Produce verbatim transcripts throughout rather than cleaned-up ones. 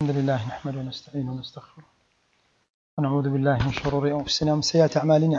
الحمد لله نحمده ونستعينه ونستغفره ونعوذ بالله من شرور أنفسنا ومن سيئات أعمالنا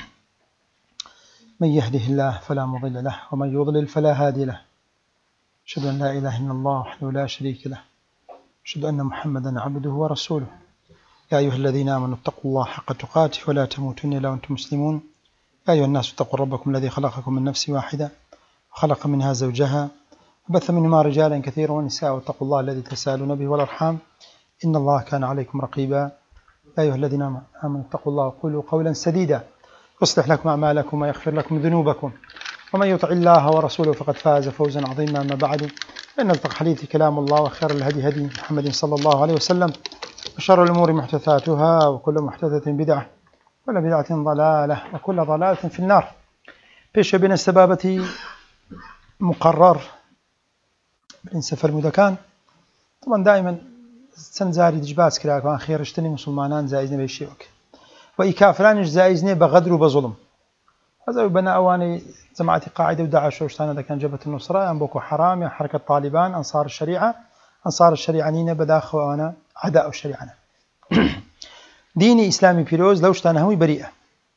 من يهده الله فلا مضل له ومن يضلل فلا هادي له. أشهد أن لا إله إلا الله وحده لا شريك له، أشهد أن محمدا عبده ورسوله. يا أيها الذين آمنوا اتقوا الله حق تقاته ولا تموتن إلا وأنتم مسلمون. يا أيها الناس اتقوا ربكم الذي خلقكم من نفس واحدة وخلق منها زوجها وبث منهما رجالا كثيرا ونساء، واتقوا الله الذي تساءلون به والأرحام إن الله كان عليكم رقيبا. يا أيها الذين آمنوا اتقوا الله وقولوا قولا سديدا يصلح لكم أعمالكم ويغفر لكم ذنوبكم، ومن يطع الله ورسوله فقد فاز فوزا عظيما. أما بعد، فإن أصدق الحديث كلام الله، وخير الهدي هدي محمد صلى الله عليه وسلم، وشر الأمور محدثاتها، وكل محدثة بدعة، وكل بدعة ضلالة، وكل ضلالة في النار. بيش بين السبابة مقرر بالإنسان فرمودكان طبعا دائما سنزاري دجباس كراك وان خيرشتني مسلمانان زائزني بيشيوك وإي كافرانش زائزني بغدر وبظلم. هذا بنا أواني جماعة قاعدة وداعش وشتانا دا كان جبهة النصرة أم بوكو حرام يا حركة طالبان أنصار الشريعة أنصار الشريعة نينا بداخل وأنا عداء الشريعة ديني إسلامي بيروز لو شتانا هوي بريئة.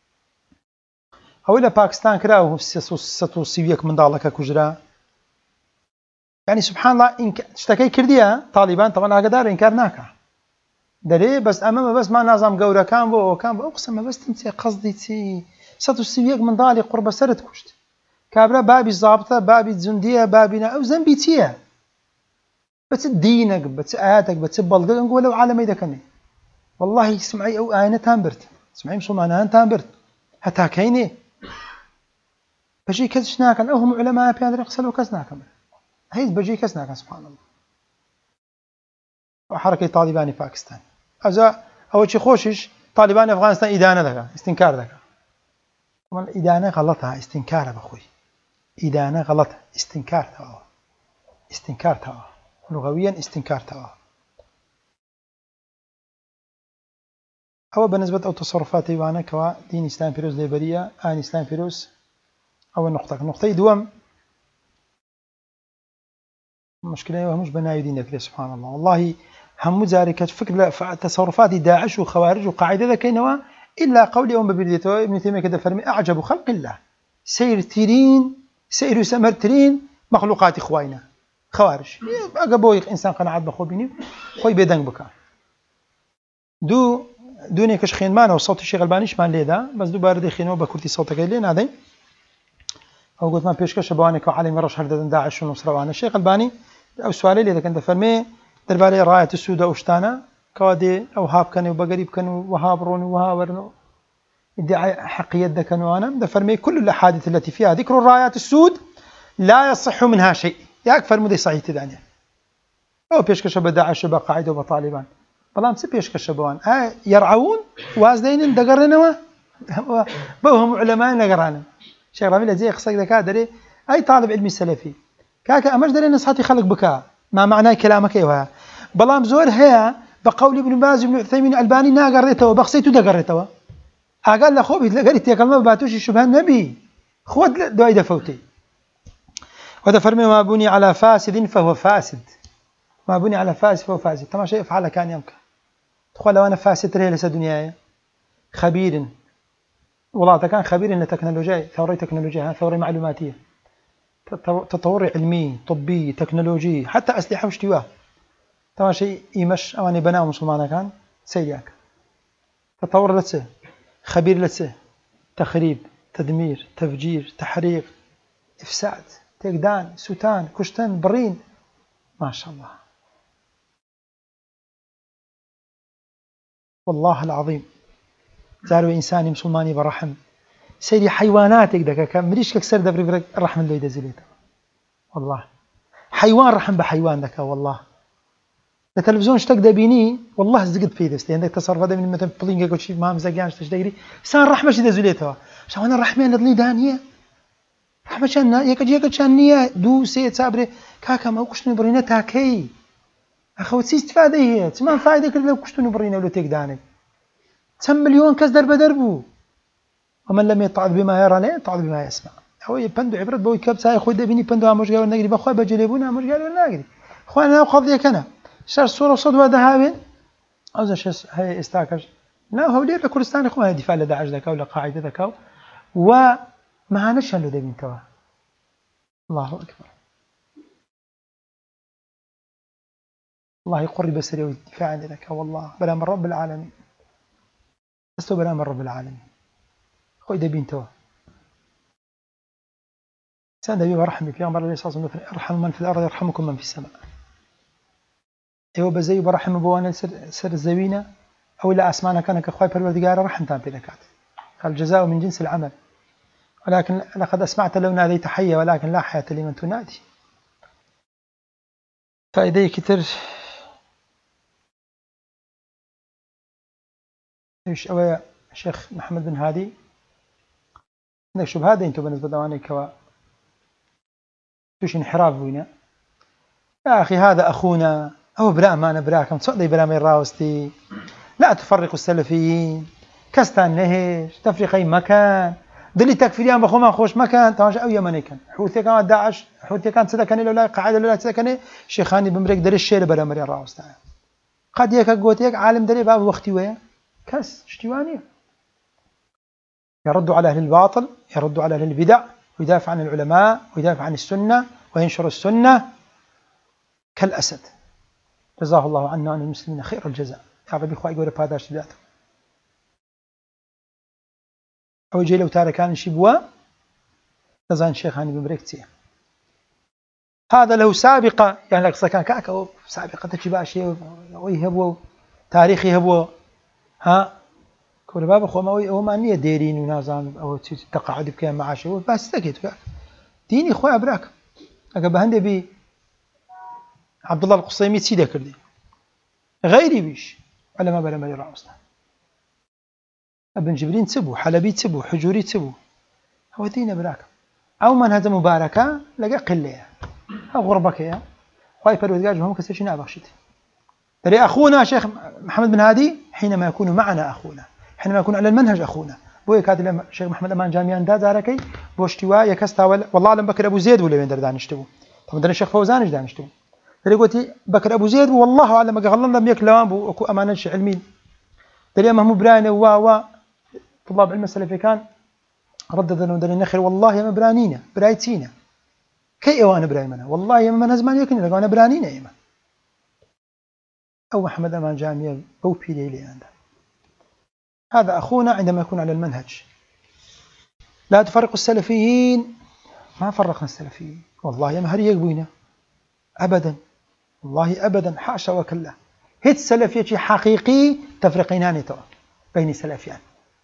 هولا باكستان كراو ستو سيويك من دالك كجرا، يعني سبحان الله إن تشتكي كرديها طالبان طبعا هكذا إنكار ناكا دري بس أمام بس ما نظام جورا كان بو كان بو أقسم بس تنتي قصدي تي ستو سيويك من دالي قرب سرت كشت كابرا بابي الضابطة بابي الزندية بابنا أو زنبيتية بس دينك بس آياتك بس بلغك نقول لو عالم إذا كني والله سمعي أو آينة تنبرت سمعي مسلمان تنبرت حتى كيني بجي كذا كان أو هم علماء بيان رقصلوا كذا كمان هيد بجي كذا كان سبحان الله. وحركة طالباني باكستان أذا أول شيء خوشش طالبان أفغانستان إدانة ذكا استنكار ذكا طبعا إدانة غلطها استنكار بخوي إدانة غلطها استنكار توا استنكار توا لغويا استنكار توا. أو بالنسبة أو تصرفات إيوانا كوا دين إسلام فيروز ليبريا آن إسلام فيروز أو النقطة النقطة دوام مشكلة مش بناي دين كذا سبحان الله. والله هم زارك فكر تصرفات داعش وخوارج وقاعدة ذا كينوا إلا قول يوم ببرديته ابن تيمية كذا فرمي أعجب خلق الله سير تيرين سير سمر تيرين مخلوقات إخواننا خوارج أقبوي إنسان قناعات بخو بيني خوي بيدنك بكا دو دوني كش خين مانا وصوت الشيخ البانيش مان ليدا بس دو باردي خينو بكرتي صوتك لين هذين أو قلت ما بيش كش بوانك وعلي مرش هردن داعش ونصرة وانا الشيخ الباني أو سؤالي لذا كنت فرمي دربالي راية السوداء وشتانا كوادي أو هاب كانوا وبقريب كانوا وهابرون وهابرون ادعاء حقية ذا كانوا أنا ده فرمي كل الأحاديث التي فيها ذكر الرايات السود لا يصح منها شيء ياك فرمودي صحيح تدانيا أو بيشكش بداعش وبقاعدة وبطالبان بلام سي بيشكش بوان آه يرعون وازدين دقرنا بوهم علماء نقرانا شيخ رامي زي خصك ذا كادري أي طالب علمي سلفي كاكا أمش دري نصحتي خلق بكاء ما معناه كلامك ايوه بلام زور هي بقول ابن باز بن عثيمين الباني نا قريته وبخسيته ده قريته قال له خوبي قريت يا كلمه باتوش شبه النبي خود دويده فوتي وهذا فرمي ما بني على فاسد فهو فاسد ما بني على فاسد فهو فاسد طبعا شيء افعله كان يمكن تقول لو انا فاسد ريه لسه دنياي خبير والله كان خبير ان التكنولوجيا ثوره تكنولوجيا ثوره معلوماتيه تطور علمي طبي تكنولوجي حتى أسلحة واشتواه طبعا شيء يمش أواني بناء مسلمان كان سيئاك تطور لسه خبير لسه تخريب تدمير تفجير تحريق إفساد تقدان ستان كشتان برين ما شاء الله والله العظيم زاروا إنساني مسلماني برحم سيري حيواناتك دكا كان مريش كسر دبر الرحم اللي يدزليته والله حيوان رحم بحيوان دكا والله التلفزيون اشتق دبيني والله زقد في دستي عندك تصرف هذا من مثلا بلينجا شيء ما مزقانش تشديري سان رحمه شي دزليته شو انا الرحمن اللي دانيه رحمه شان يك يك شانيه دو سي صابري كاكا ما كشتني برينا تاكي اخوتي استفاده هي تمام فايده كل كشتني برينا ولا تيك داني كم مليون كاس درب دربو ومن لم يتعظ بما يرى لا يتعظ بما يسمع هو يبندو عبرت بوي كبس هاي خود بيني بندو امش قالوا نقري بخوا بجلبونا امش قالوا نقري اخوانا انا قضيه كنا شر صورة صدوة ذهابين أو شيء هي استاكر لا هو ليه لكردستان يقوم هذا دفاع لداعش ذكا ولا قاعدة ذكا وما هنشان له دبين توا الله أكبر الله يقر بسري والدفاع عن ذكا والله بلا من رب العالمين لست بلا من رب العالمين خوي دبين توا سان دبي برحمي في أمر الله صلى الله عليه وسلم ارحم من في الأرض يرحمكم من في السماء ايوه بزي برحم بوانا سر, سر الزوينة أو إلا أسمعنا كان كأخوي بالوردقار رحمتان في ذكات الجزاء من جنس العمل ولكن لقد أسمعت لو ناديت حية ولكن لا حياة لمن تنادي فإذا كتر ايش أوي الشيخ محمد بن هادي عندك شبهات انتو بالنسبة دواني كوا توش انحراف بينا يا أخي هذا أخونا أو براء ما أنا براكم تصدي براء من راوستي لا تفرقوا السلفيين كستان نهش تفريقي مكان دلي تكفيريان بخو ما خوش مكان تواش أو يمني كان حوثي كان داعش حوثي كان سدكني لولا قاعدة لولا سدكني شيخاني بمريك در الشيل براء مريان راوستا قد يك قوتيك عالم دري باب وقتي ويا كس اشتواني يردوا على أهل الباطل يردوا على أهل البدع ويدافع عن العلماء ويدافع عن السنة وينشر السنة كالأسد جزاه الله عنا وعن المسلمين خير الجزاء يا ربي خواهي قولي بهذا ذاته أو يجي لو تاركان شبوا تزان شيخاني بمريكتي هذا له سابقة يعني لك كان كاكا سابقة تجباشي ويهبوا تاريخي يهبوا ها كل باب أخوة ما هو ما نية ديرين ونازان أو تقاعد بكيان معاشه بس تكيت ديني أخوة أبراك أقب هندي بي عبد الله القصيمي تسيده كردي غيري بيش على ما بلا مالي رأسنا ابن جبرين تسبو حلبي تسبو حجوري تسبو هو دين براك أو من هذا مباركة لقى قلة أو غربك يا خايف الودجاج وهم كسرشين أبغشت ترى أخونا شيخ محمد بن هادي حينما يكون معنا أخونا حينما يكون على المنهج أخونا بوي كاتب الشيخ محمد أمان جامعان دا زاركي بوشتوا يكستا والله لم بكر أبو زيد ولا وين دردانشتو طب دري الشيخ فوزان إيش دانشتو دري قلتي بكر أبو زيد والله أعلم قال لم يكلم بو أمانة علمي دري ما هم براين و و طلاب علم السلفي كان ردد لنا دري نخر والله يا مبرانينا برايتينا كي وانا برايمنا والله يا من زمان يكني لقوا انا برانينا يما أو محمد أمان جامعة أو بيلي عنده هذا أخونا عندما يكون على المنهج لا تفرق السلفيين ما فرقنا السلفيين والله يا مهري يقبوينا أبدا والله أبدا حاشا وكلا هيت سلفية حقيقي تفرقيناني ترى بين السلفيان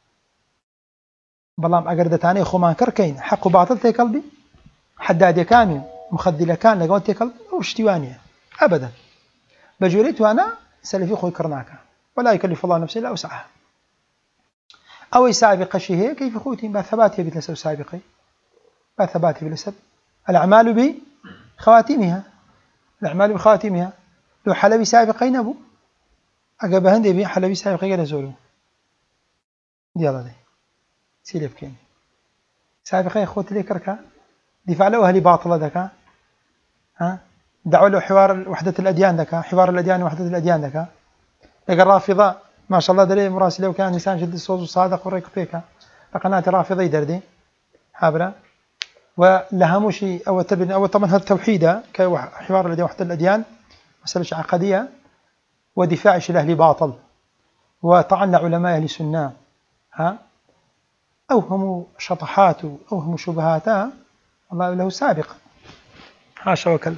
بلام أقردتاني خمان كركين حق باطل تي قلبي حداد كان مخدل كان لقون تي قلبي أو اشتوانية أبدا بجوريت وأنا سلفي خوي كرناك ولا يكلف الله نفسه إلا وسعها أو سابقة شيء كيف خوتين بثباتي بتلسب سابقي بثباتي بلسب الأعمال بخواتيمها الأعمال بخواتيمها لو حلبي سابقين أبو أقب هندي بي حلبي سابقين قد زولو دي الله دي سيلف كين سابقين خوت لي كركا دفاع له أهلي باطلة ذكا ها دعوا له حوار وحدة الأديان ذكا حوار الأديان وحدة الأديان ذكا لقى الرافضة ما شاء الله دري مراسله وكان إنسان جد الصوت وصادق وريك فيك قناة رافضة يدردي حابرة ولها شيء أو تبني أو طبعا هذا التوحيد كحوار الأديان وحدة الأديان مسألة عقدية ودفاع شيء الأهلي باطل وطعن علماء أهل السنة ها أوهم شطحات أوهم شبهات الله له سابق حاشا وكلا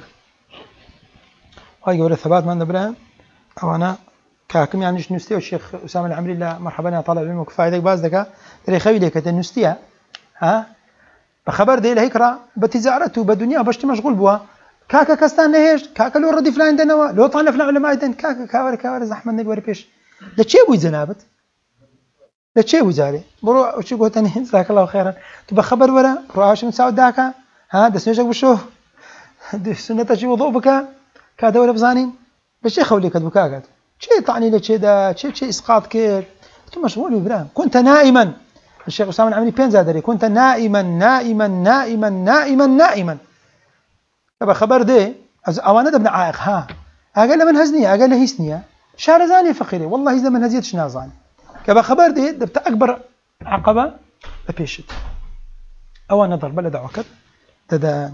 وهي الثبات من نبرهم أو أنا كاكم يعني نستيا الشيخ أسامة العمري لا مرحبا يا طالب علم وكفاية باز دكا تري خوي لك نستيا ها بخبر دي لهيكرا بتزارته بدنيا باش مشغول بوا كاكا كستان نهيش كاكا لو ردي فلان دنوا لو طعنا فلان علماء دن كاكا كاور كاور زحمة نبي وربيش لا شيء بو زنابت لا شيء وزاري برو وش قلت أنا جزاك الله خيرا تبى خبر ولا رأش من سعود داكا ها دسنجك بشوه سنة شيء وضوء بكا كادور بزانين بس شيء خولي كذب كاكات شيء طعني لك ده شيء شيء إسقاط كير أنت مشغول ببرام كنت نائما الشيخ أسامة العمري بين زادري كنت نائما نائما نائما نائما نائما تبى خبر ده أوانه ابن عائق ها ئاگە لە منهەج نییە ئاگە لە هیچ نییە شارەزانی فەقیرێ والله هیچ لە منهەجیەتش نازانێ کە بە خەبەر دێت دەبتە ئەکبەر عەقەبە لە پێشت ئەوانە ضەربە لە داواکەت دەدەن.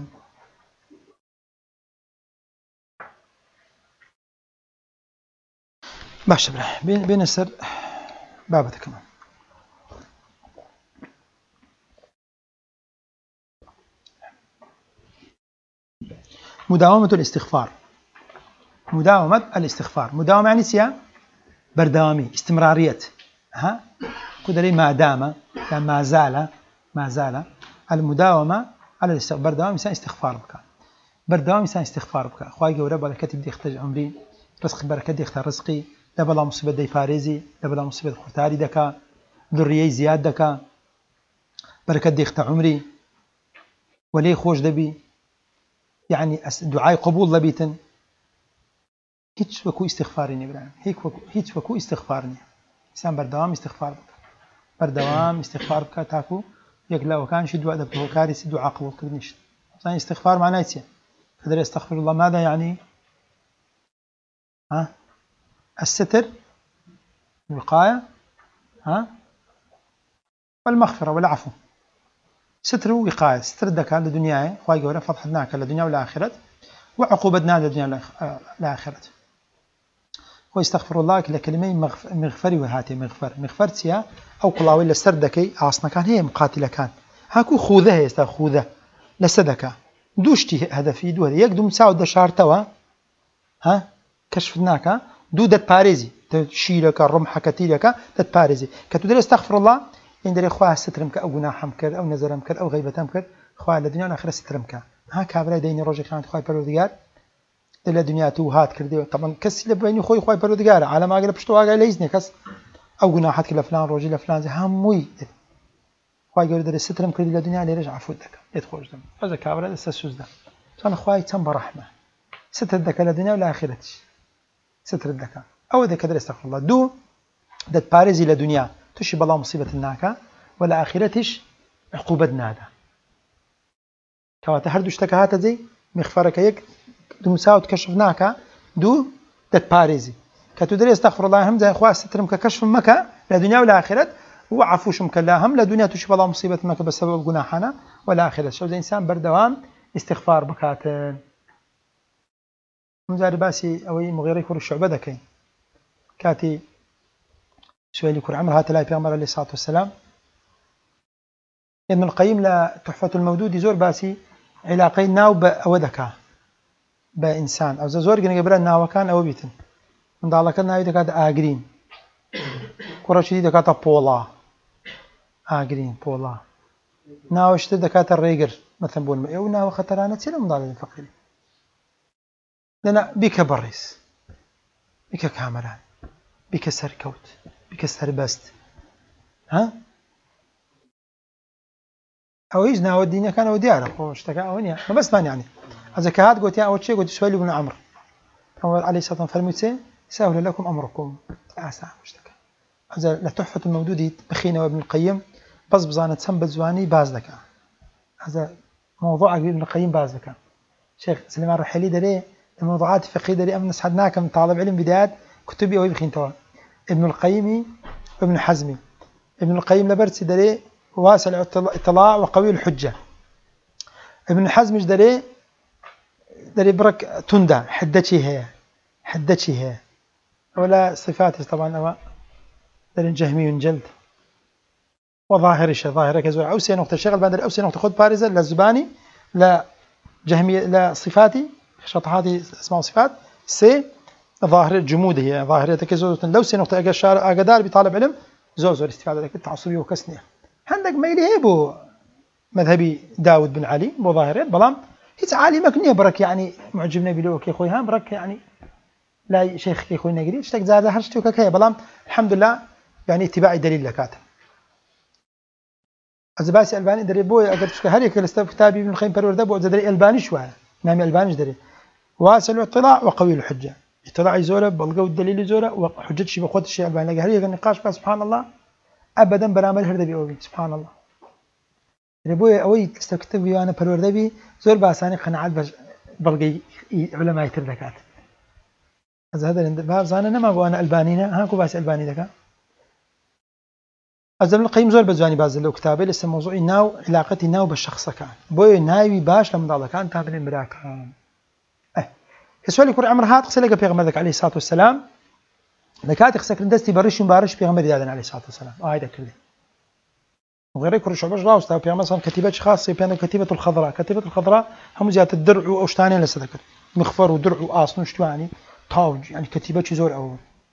باشە برا بێنە سەر بابەتەکەمان. مداومة الاستغفار. مداومة الاستغفار مداومة يعني سيا بردوامي استمرارية ها كدري ما دام ما زال ما زال المداومة على الاستغفار بردوام إنسان استغفار بك بردوام إنسان استغفار بك خواهي جورا بركة دي اختج عمري رزق بركة دي اختار رزقي لبلا مصيبة دي فارزي لبلا مصيبة خطاري دكا ذرية زياد دكا بركة دي اختار عمري ولي خوش دبي يعني دعاء قبول لبيتن هيك وكو استغفارني برام هيك وكو هيك وكو استغفارني إنسان بردوام استغفار بك بردوام استغفار بك تاكو يقلا وكان شي دعاء دبته كارث دعاء قبول كرنيش يعني استغفار معناه ايش قدر يستغفر الله ماذا يعني ها الستر الوقاية ها والمغفرة والعفو ستر ووقاية ستر دك للدنيا خواي جورا فضحناك للدنيا والآخرة وعقوبتنا للدنيا والآخرة ويستغفر الله لكلمة مغفر وهاتي مغفر مغفر سيا أو قلاوي لسردكي أصلا كان هي مقاتلة كان هاكو خوذه يستا خوذه لسدك دوشتي هدفي دو يقدم ساعد شارتوا ها كشفناك دو دت باريزي تشيلك رمحك تيلك دت باريزي كتدري استغفر الله إن دري خواه سترمك أو جناحم كر أو نزرم كر أو غيبتم كر خواه للدنيا والآخرة سترمك ها كابرا ديني روجي كانت خواه بروديار إلى الدنيا توهات كردي طبعا كسي لبيني خوي خواه بروديار على ما قال بشتوا قال ليزني كس أو جناحات كلا فلان روجي لفلان زي هموي خواه يقول دري سترم كردي للدنيا اللي رجع فودك يدخل دم هذا كابرا استسوز ده أنا خواه تم برحمة ستر دك للدنيا والآخرة ستر دك أو ذا كدر استغفر الله دو دت باريزي للدنيا تشي بلا مصيبة الناكا ولا آخرتش عقوبة نادا كواتا هردوش تكهاتا زي مغفرك يك دو مساوت كشفناكا دو دت باريزي كتدري استغفر الله هم زي اخوة سترم ككشف مكا لدنيا ولا آخرت وعفوش مكلاهم لدنيا تشي بلا مصيبة مكا بسبب جناحنا ولا آخرت شو زي إنسان بردوام استغفار بكاتن مزاري باسي أوي مغيري كور الشعبة دكين كاتي سؤالي كور عمر هات لاي بيغمر عليه الصلاة والسلام ابن القيم لا تحفة المودود زور باسي علاقين ناو بأودكا بإنسان أو زور قلنا قبل ناو كان أو بيتن من دالك ناو دكات آقرين كورا شديد دكات بولا آقرين بولا ناو اشتد دكات الريقر مثلا بول مئو ناو خطرانة تسيلا من دالك الفقير لنا بك بريس بك كامران بك سركوت بك سربست ها أو إيش ناو الدنيا كان وديارة خوش تكا أونيا ما بس ما يعني إذا كهاد قلت يا أول شيء قلت سؤالي ابن عمرو عمر عليه الصلاة والسلام فرميت سهل لكم أمركم أسا خوش تكا إذا لتحفة المودود بخينا وابن القيم بس بزانة سنبت زواني باز لك هذا موضوع ابن القيم باز لك شيخ سليمان الرحيلي دري الموضوعات الفقهية دري أمن نسحدناك من طالب علم بدايات كتبي أو بخين توا ابن القيم وابن حزمي ابن القيم لبرسي دري واسع الاطلاع وقوي الحجة ابن حزم دري دري برك تندى حدتي هي حدتي هي ولا صفاته طبعا أو دري جهمي جلد وظاهر شيء ظاهر كذا أوسي نقطة شغل بعد الأوسي نقطة خد بارزة للزباني لا جهمي لا صفاتي شطحاتي اسماء وصفات سي ظاهر جمود هي ظاهرية كذا لو سي نقطة أجشار أجدار بطالب علم زوزور استفادة لك التعصبي وكسنية عندك ميلي هي بو مذهبي داود بن علي بو ظاهرية بلام هيت عالي مكنية برك يعني معجبنا بلو كي خوي هام برك يعني لا شيخ كي خوي نجري اشتك زاد هرشتي وكاكي بلام الحمد لله يعني اتباعي دليل لكاتب أزباسي ألباني دري بوي أقدر تشك هريك الاستاذ كتابي ابن القيم برورده بو دري ألباني شوية نامي ألباني دري واسع الاطلاع وقوي الحجة اطلاع زوره بلقوا الدليل زوره وحجة شيء بقوة الشيء ألباني لقى هريك النقاش بقى سبحان الله أبدا برامج هرده بيوبي سبحان الله دري بوي أوي استاذ كتابي أنا برورده بي زور باساني قناعات بلقي علماء تردكات هذا هذا باز أنا نما بو أنا ألبانينا هاكو باس ألباني ذكا أزم القيم زول بزواني باز لو كتابي لسه موضوعي ناو علاقتي ناو بالشخص كان بوي ناوي باش لما ضل كان تابن مراك أه كسؤالي كور عمر هات قصي لقى بيغمر ذاك عليه الصلاة والسلام لكات خسك دستي برش مبارش بيغمر دادن عليه الصلاة والسلام آه هيدا كله وغير كور شعبش راوس تاب بيغمر مثلا كتيبة خاصة بين كتيبة الخضراء كتيبة الخضراء هم زيادة الدرع وأشتانين لسه ذكر مخفر ودرع وآصن وشتو يعني طاوج يعني كتيبة زور أول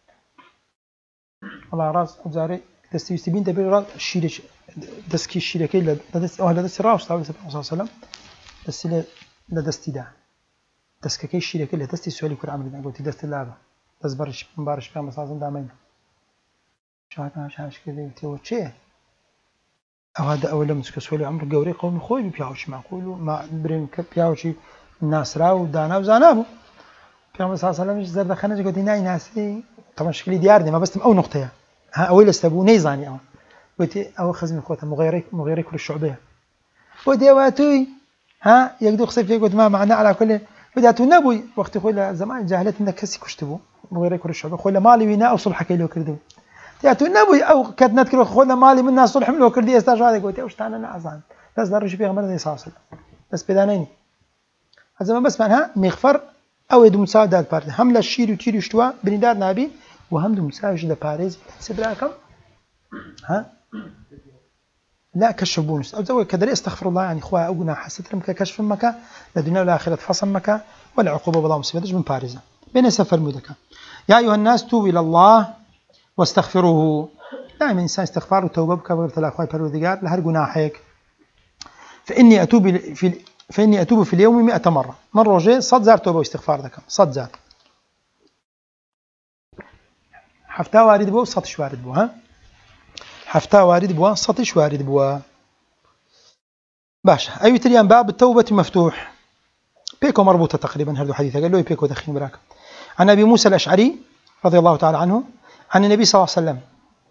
الله راس أبزاري دستي يستبين دبير راس الشيلة دسكي الشيلة كي لا دست أهل دست راوس تاب صلى الله عليه وسلم دستي لا دستي ده دسك كي الشيلة كي لا دستي سؤالي كور عمري قلت دست اللعبة دس برش مبارش بيغمر صلى دامين شاهدنا شاهش كذا تيو شيء أو هذا أول لما تسكت سؤالي عمر جوري قوم خوي بيعوش معقول ما برين بيعوشي الناس راو دانا وزانابو بيغمر صلى الله عليه وسلم زرد خناج قلت ناي ناسي طبعا شكلي ديارني ما بس أو نقطة ها أول استبو نيزاني أو قلت أو خزم خوته مغيري مغيري كل الشعبية ودي واتوي ها يقدر خصيف يقول ما معنا على كل بدأت نبوي وقت خوي زمان جاهلت إنك كسي كشتبو مغيري كل الشعبية خوي مالي وينا أو صلح كيلو كردو تياتو نبوي أو كد نذكر خوي مالي منا صلح ملو كردي استاج هذا قلت وش تانا نعزان بس درج فيها مرة يصاصل بس بدانيني هذا ما بس معناها مغفر أو يدو مساعدات بارد هم للشير وتير يشتوا بندار نبي وهم دو مساعد لباريس سبراكم ها لا كشبونس أو زوج كدري استغفر الله يعني إخوة أو جناح سترم ككشف مكة لدنيا والآخرة فصل مكة ولا عقوبة بلا مصيبة من باريس بين سفر مدكة يا أيها الناس توبوا إلى الله واستغفروه دائما إنسان استغفار وتوبة بكبر لا أخوة باروديجار لهر جناحك فإني أتوب في فإني أتوب في اليوم مئة مرة مرة جاء صد زار توبة واستغفار ذاك صد زار حفتا وارد بوا وسطش وارد بوا ها حفتا وارد بوا سطش وارد بوا باشا أي تريان باب التوبة مفتوح بيكو مربوطة تقريبا هذا حديث قال له بيكو دخين براك عن أبي موسى الأشعري رضي الله تعالى عنه عن النبي صلى الله عليه وسلم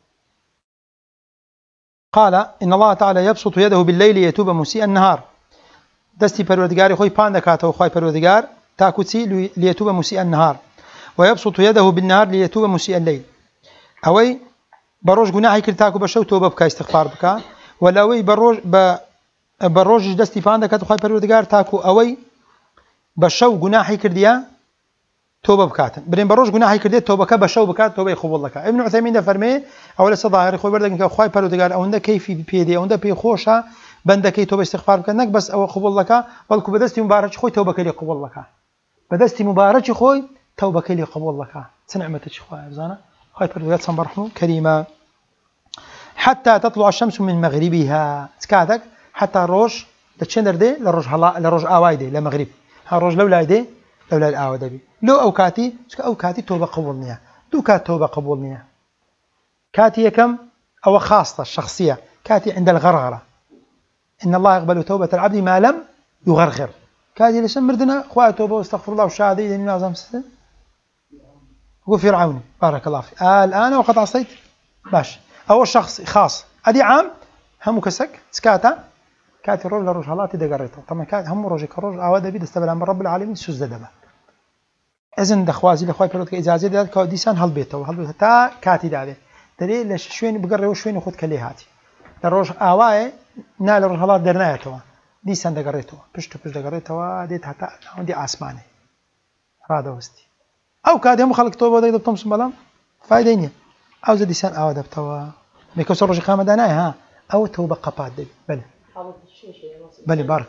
قال إن الله تعالى يبسط يده بالليل يتوب مسيء النهار دستي پروردگار خوي پان دكاته خوي پروردگار تاكوتي ليتوب مسيء النهار ويبسط يده بالنهار ليتوب مسيء الليل اوي بروج گناهي كرتاكو بشو توبه بك استغفار بك ولا اوي بروج ب بروج دستي پان دكاته خوي پروردگار تاكو اوي بشو گناهي كرديا توبه بكات برين بروج گناهي كرديا توبه ك بشو بكات توبه يخبل لك ابن عثيمين ده فرمي اول صداهر خوي بردك خوي پروردگار اونده كيفي بيدي اونده بي خوشا بندكي توبه استغفار بكنك بس او قبول لك بلكو بدستي مبارك خوي توبه كلي قبول لك بدستي مبارك خوي توبه كلي قبول لك سنعمتك خوي زانا خوي پروردگار صبرحمو كريمه حتى تطلع الشمس من مغربها سكاتك حتى روج تشندر دي لروج هلا لروج اوايدي لمغرب ها روج لولا دي لولا الاودبي لو اوكاتي اوكاتي توبه قبولنيه دو كات توبه قبولنيه كاتي كم او خاصه الشخصيه كاتي عند الغرغره إن الله يقبل توبة العبد ما لم يغرغر كاتي لسن مردنا خواه توبة واستغفر الله وشاهدي لأنه نازم ستة هو فرعوني بارك الله فيك آه الآن وقد عصيت باش أول شخص خاص أدي عام هم كسك سكاتا كاتي روج لروج هلاتي دقريته طبعا كاتي هم روجي كروج آواده بيد استبلا من رب العالمين سوز دبا إذن دخوازي لخواي بلوتك إجازة داد كوديسان هل بيته وهل بيته تا كاتي داده دليل ليش شوين بقرر وشوين وخد كليه هاتي لروج آواه نال روج هلات درنايته ديسان دقريته بشتو بش دقريته ديت حتى عندي آسماني هذا وستي أو كاد هم خلق توبة ودي دبتم سبلام فايدينيا أو زي ديسان آواه دبتوا ميكوسر روج خامة داناي ها أو توبة قباد دي بلي بلي بارك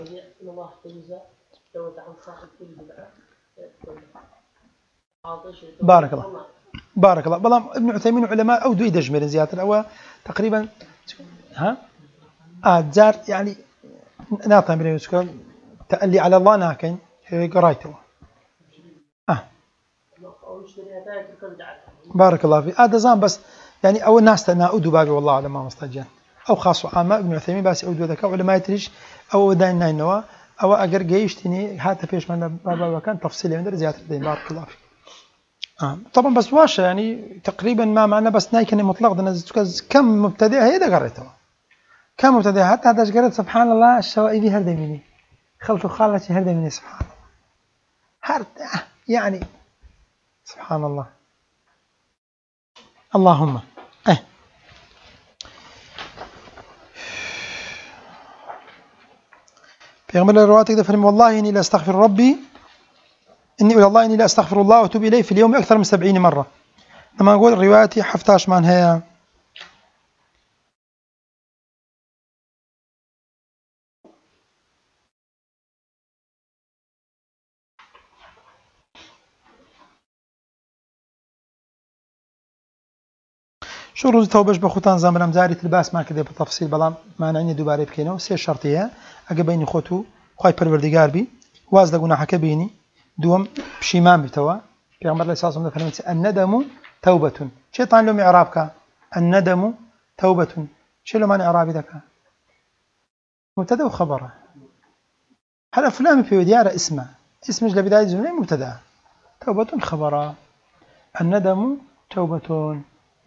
بارك الله بارك الله بلام ابن عثيمين علماء أو دوي دجمر زيادة أو تقريبا ها آه زار يعني ناطق من يسكن تألي على الله ناكن قرايته آه بارك الله فيك هذا زان بس يعني أول ناس تنا أودو بابي والله على ما مستجان أو خاص عامة ابن عثيمين بس أودو ذكاء علماء تريش أو داين ناينوا أو أجر جيشتني هات فيش من بابا كان تفصيلي من زيادة الدين بارك الله فيك آه. طبعا بس واش يعني تقريبا ما معناه بس نايكن مطلق دنز كم مبتدئ هي ده قريته كم مبتدئ حتى هذا قريت سبحان الله الشوائبي هرد مني خلف خالتي هرد مني سبحان الله هرد يعني سبحان الله. اللهم اه في غمر الروايات كده فرمي والله إني لا أستغفر ربي إني إلى الله إني لا أستغفر الله وأتوب إليه في اليوم أكثر من سبعين مرة. لما نقول رواياتي حفتاش معناها شو روز توبش بخوتان زمرم زاري تلباس ما كده بالتفصيل بلام ما نعني دوباره بكينو سي شرطيه اگه بين خوتو خوي پروردگار بي واز لغنا حكى بيني دوم بشيمان بتوا پیغمبر الله صلى الله عليه وسلم فرمت الندم توبه شيطان لهم اعرابك الندم توبه شو لو معنى اعرابي ذاك مبتدا وخبره هل فلان في ديار اسمه اسم جل بدايه الجمله مبتدا توبه خبره الندم توبه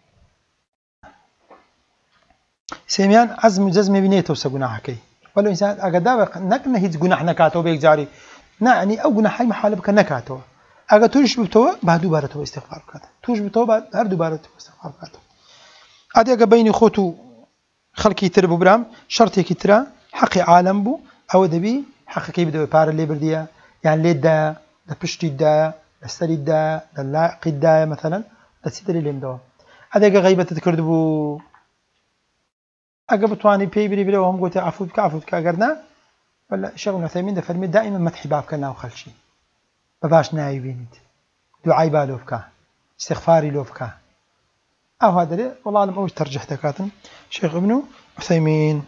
سيميان عزم جزم بنيته وسجناحكي ولو إنسان أجداب نكنا هيج جناح نكاته بيجاري يعني أو جناحي محال بك نكاته أجا توش بتوه بعد دوبارته استغفار كاته توش بتوه بعد هر دوبارته استغفار كاته أدي أجا بيني خوتو خلقي تربو برام شرطي كترا حقي عالم بو أو دبي حقي كي بدو بار اللي برديا يعني ليد دا لبشتي دا لستري دا للاقي دا مثلا لسيتر اللي مدوا أدي أجا غيبة تذكر بو اگه بتوانی پی بری بری و هم گوته عفو بک عفو بک اگر نه ولا شيخ ابن عثيمين ده فرمي دائما مدح باب كنا وخلشي بباش ناي بينيت دعاء بالو بك استغفاري لو بك او هذا والله اعلم اوش ترجح دكاتن شيخ ابن عثيمين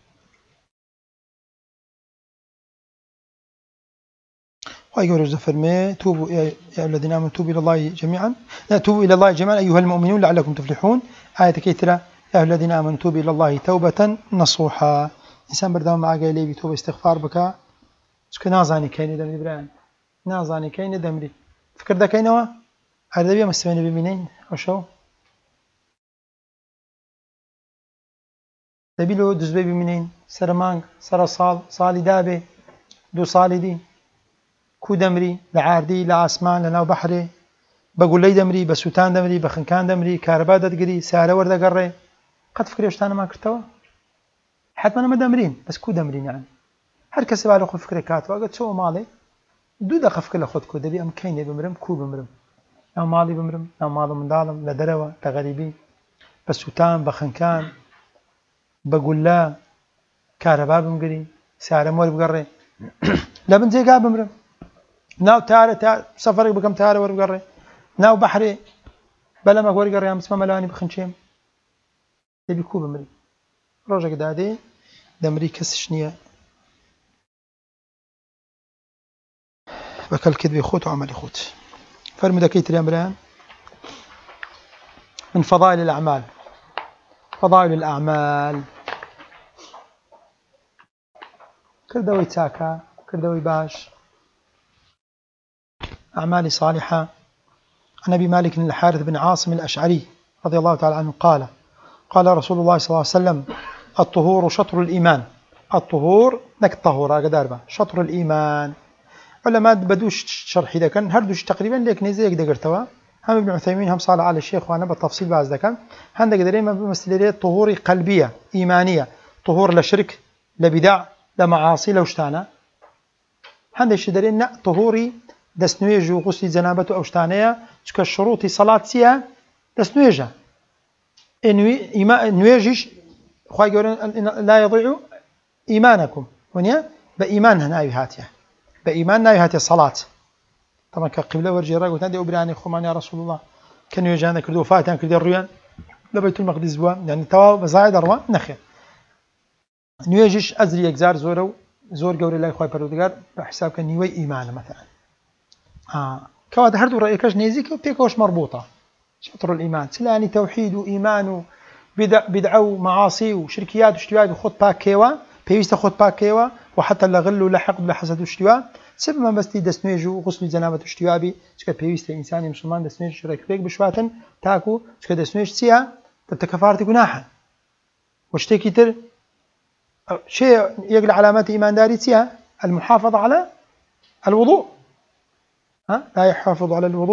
ويقول ده فرمي توبوا يا الذين امنوا توبوا الى الله جميعا لا توبوا الى الله جميعا ايها المؤمنون لعلكم تفلحون ايه كيتره يا الذين آمنوا توبوا إلى الله توبة نصوحا إنسان بردام معه قايل لي توبة استغفار بك شكو نازاني كاين دمري بران نازاني كاين دمري فكر دا كاينوا هذا بيا مستوين بمنين أو شو دبيلو دزبي بمنين سرمانك سر صال صالي دابي دو صالي دي كو دمري لعاردي لعاسمان لناو بحري بقول لي دمري بسوتان دمري بخنكان دمري كهرباء دتقري سارة وردة قري قد فكري وش أنا ما كرتوا حتى أنا ما دمرين بس كو دمرين يعني هر كسي بالو خو فكري كاتوا قد شو مالي دو دقة فكر خود كو دبي أم كيني بمرم كو بمرم أو مالي بمرم أو مالو من دالم لدروا لغريبي بسوتان بخنكان بقول لا كهرباء بمقري سارة مول بقري لا بنزي قاب بمرم ناو تارة تارة سفرك بكم تارة ور بقري ناو بحري بلا ما قوري قري أمس ما ملاني بخنشيم تبي كوب مري روجك دادي دمري كسشنية بكل كذب خوت وعمل خوت فرمي دكيت الأمران من فضائل الأعمال فضائل الأعمال كردوي تاكا كردوي باش أعمال صالحة عن أبي مالك الحارث بن عاصم الأشعري رضي الله تعالى عنه قال قال رسول الله صلى الله عليه وسلم الطهور شطر الإيمان الطهور نك الطهور قدار شطر الإيمان علماء بدوش شرح إذا كان هردوش تقريبا لكن إذا يقدر قرتوا هم ابن عثيمين هم صالح على الشيخ وأنا بالتفصيل بعض ذا كان هندق دريما بمثلية طهور قلبية إيمانية طهور لشرك لبدع لمعاصي لوشتانا هندق شدرين نا طهوري دسنويج وغسل زنابة أوشتانية كالشروط صلاة سيا دسنويجة نويجش خواهي يقولون لا يضيع إيمانكم ونيا بإيمان هناي هاتيه بإيمان ناي هاتيه الصلاة طبعا كقبلة ورجي راقو تنادي أبراني خمان يا رسول الله كانوا يجانا كردوا فاتحا كردوا الريان لبيت المقدس بوان يعني توا بزايد أروان نخير نويجش أزري يكزار زورو زور قوري الله خواهي پرودگار بحساب كان نيوي إيمان مثلا آه كواد هردو رأيكاش نيزيك وبيكوش مربوطة شطر الإيمان سلاني توحيد وإيمان بدع بدعة ومعاصي وشركيات واشتواء وخط باكيوا بيوست خط باكيوا وحتى لغل ولحق بلحسد واشتواء سبب ما بس دسنويج وغسل جنابة واشتواء بي شكل بيوست إنسان مسلمان دسنويج شرك بيك بشواتن تاكو شكل دسنويج سيا تتكفارة جناحا واشتكي تر شيء يقل علامات إيمان داري سيا المحافظة على الوضوء ها لا يحافظ على الوضوء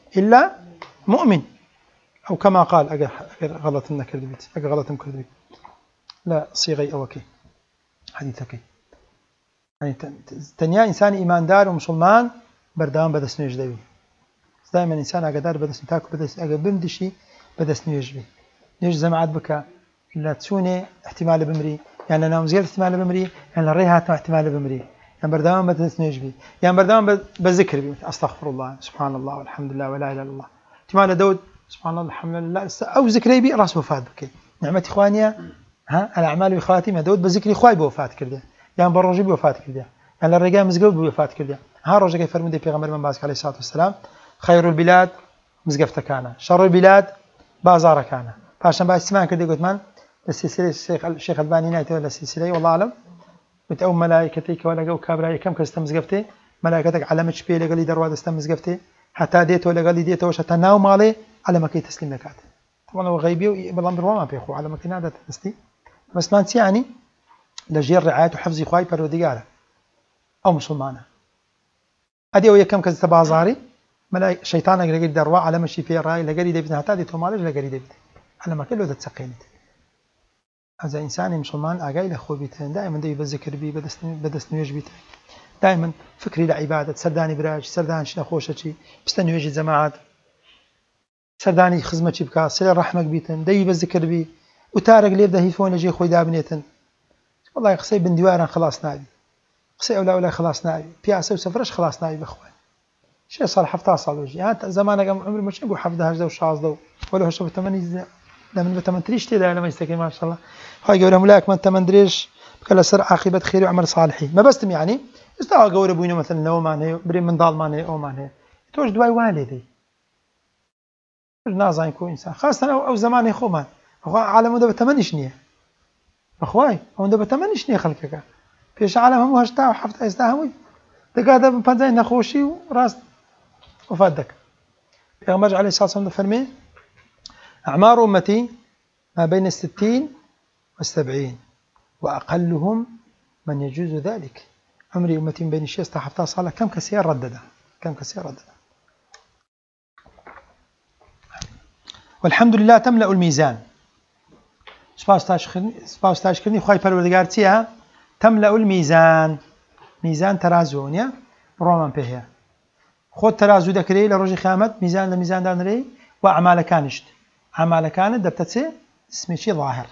إلا مؤمن، أو كما قال أجر غلط نكر بيت أجر غلط نكر بيت لا صيغي أو كي حديثك يعني تنيا إنسان إيمان دار ومسلمان بردام بدس نجدوي دائما إنسان أقدر بدس نتاكو بدس أجر بندشي بدس نجبي نيج زمعت بك لا تسوني احتمال بمري يعني أنا مزيد احتمال بمري يعني الريحة احتمال بمري يعني بردام بدس نجبي يعني بردام بذكر بي أستغفر الله سبحان الله والحمد لله ولا إله إلا الله احتمال داود سبحان الله الحمد لله أو ذكري بي رأس وفاة بك نعمة إخوانيا ها الأعمال وخواتيمها داود بذكري خواي بوفاة كردي يعني بروجي بوفاة كردي يعني الرجال مزجود بوفاة كردي ها رجع يفرمي دي بيغمر من باسك عليه الصلاة والسلام خير البلاد مزقفت كان شر البلاد بازار كان فعشان بعد سمعنا كردي قلت من السلسلة الشيخ الشيخ الباني نايته ولا السلسلة والله أعلم بتأو ملائكتك ولا جو كابراي كم كستم مزقفتي ملائكتك على مشبيه لقلي درواد استم مزقفتي حتى ديته لقلي ديته وش حتى ناو مالي على مكي تسليم لكات طبعا هو غيبي بالأمر وما بيخو على مكي نادت تستي بس ما يعني لجير رعاية وحفظ إخوائي بروديجارة أو مسلمانة أدي ويا كم كذا بازاري ملاك شيطان لقي دروا على مشي في الرأي لقي ديفيد هتادي تومالج لقي ديفيد على ما كله تتسقينت هذا إنسان مسلمان أجاي لأخوه بيتين دائما دي بذكر بي بدسني بدسني يج بيتين دائما فكري لعبادة سرداني براج سرداني شنا خوشة شيء بستني يجي جماعات سرداني خدمة شيء بكا سير الرحمة بيتين دي بذكر بي وتارق لي بده يفون يجي خوي دابنيتن والله قصي بن ديوارا خلاص نابي قصي أولا أولا خلاص نابي بياسة وسفرش خلاص نابي بأخوان شيء صار حفظة صار وجي هات زمانك عمري مش نقول حفظة هجدة وشازدة ولا هشوف تمني لمن بتمنتريش تلا لما يستكين ما شاء الله هاي قولهم لك من تمندريش بكلا سر عاقبة خير وعمل صالحي ما بستم يعني استوى قول ابوينا مثلا لو ما هي بريم من ضال ما هي او ما هي توج دواي والدي نازع يكون انسان خاصة او, أو زمان يخو مان اخو عالم ده بتمنيش نيه اخواي هو ده بتمنيش نيه خلقك فيش عالم هم هشتا وحفظ استاهوي تقعد بنزين نخوشي وراس وفادك پیغمبر عليه الصلاة والسلام فرمي أعمار أمتي ما بين الستين والسبعين وأقلهم من يجوز ذلك عمري أمتي بين الشيء حفتها صالة كم كسير رددا كم كسير رددا والحمد لله تملأ الميزان سباس تاشكرني سباس تاشكرني خواهي پروردگارتيها تملأ الميزان ميزان ترازونيا رومان بهيا خود ترازو دكري لرجي خامت ميزان لميزان دانري وأعمال كانشت أعمال كانت دبتتسي اسمي شي ظاهر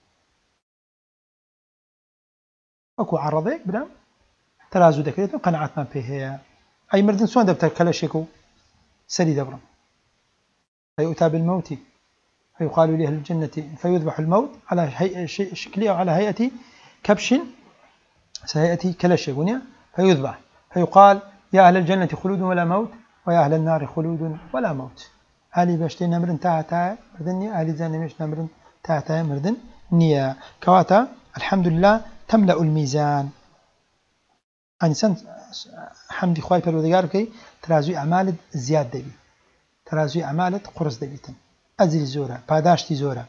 أكو عرضيك بلا ترازو دكريتو قناعات ما بهيا أي مردن سوان دبتر كلاشيكو سري دبرا فيؤتى بالموت فيقال لأهل الجنة فيذبح الموت على هيئة شكلية أو على هيئة كبش سهيئة كلاشيكونيا فيذبح فيقال يا أهل الجنة خلود ولا موت ويا أهل النار خلود ولا موت أهلي باشتي نمرن تاعتا مردن أهلي زاني مش نمرن تاعتا مردن نيا كواتا الحمد لله تملأ الميزان إنسان حمد خواهي پروردگار كي ترازوي أعمال زياد دبي ترازوي أعمال قرص دبيتن أزل زورة پاداشتي زورة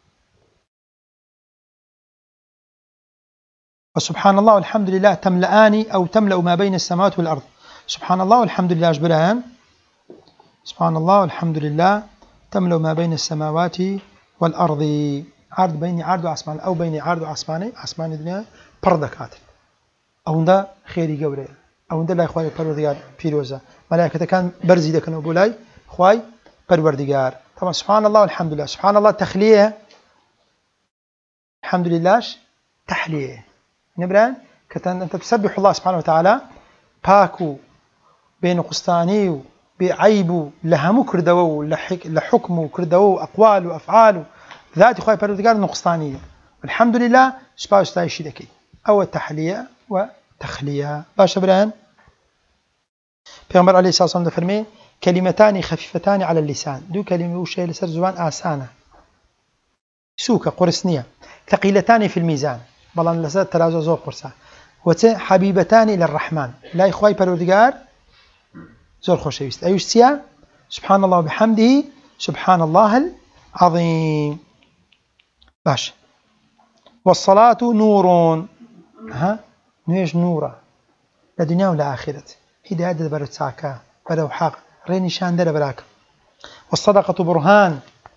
وسبحان الله والحمد لله تملأان أو تملأ ما بين السماوات والأرض سبحان الله والحمد لله أجبرهان سبحان الله والحمد لله تملأ ما بين السماوات والأرض عرض بيني عرض وعسمان أو بيني عرض وعسماني عسمان الدنيا بردكات أو ده خيري قولي أو ده لا إخواني پروردگار بيروزا ملائكة كان برزي دكنا بولاي إخواني پروردگار طبعا سبحان الله والحمد لله سبحان الله تخليه الحمد لله تحليه نبران كتن أنت تسبح الله سبحانه وتعالى باكو بين قسطاني بعيب لهمو كردوو لحكمه كردوو أقوال وأفعال ذات إخواني پروردگار نقسطانية الحمد لله سبحانه وتعالى شدكي أو التحليه وتخليه باش بران پیغمبر عليه الصلاة والسلام فرمي كلمتان خفيفتان على اللسان دو كلمة وشيء لسر زبان آسانة سوكة قرسنية ثقيلتان في الميزان بلان لسر ترازو زور قرصة وحبيبتان إلى الرحمن لا إخوائي پروردگار زور خوشويست أيوش سيا سبحان الله وبحمده سبحان الله العظيم باش والصلاة نور ها نويش نورا لدنيا ولا آخرة هداية برو تساكا برو حق ريني شان در براك والصدقة برهان،